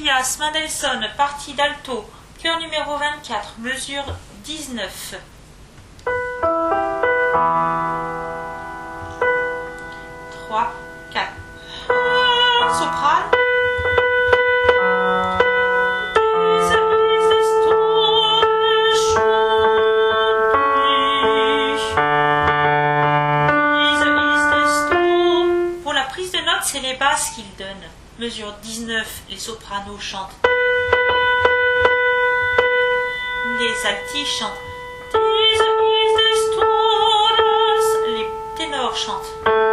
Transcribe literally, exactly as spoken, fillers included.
Tobias Mendelssohn, partie d'alto, chœur numéro vingt-quatre, mesure dix-neuf. trois, quatre. Soprane. Pour la prise de notes, c'est les basses qu'il donne. Mesure dix-neuf, les sopranos chantent. Les altis chantent. Les ténors chantent.